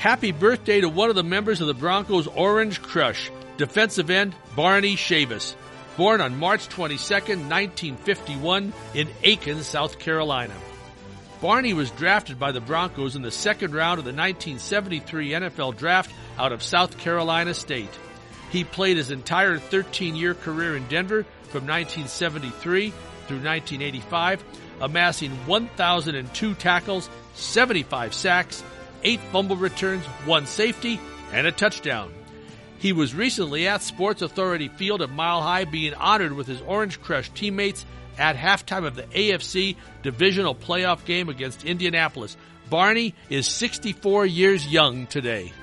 Happy birthday to one of the members of the Broncos' Orange Crush, defensive end Barney Chavis, born on March 22, 1951 in Aiken, South Carolina. Barney was drafted by the Broncos in the second round of the 1973 NFL Draft out of South Carolina State. He played his entire 13-year career in Denver from 1973 through 1985, amassing 1,002 tackles, 75 sacks, 8 fumble returns, 1 safety, and a touchdown. He was recently at Sports Authority Field at Mile High being honored with his Orange Crush teammates at halftime of the AFC Divisional Playoff game against Indianapolis. Barney is 64 years young today.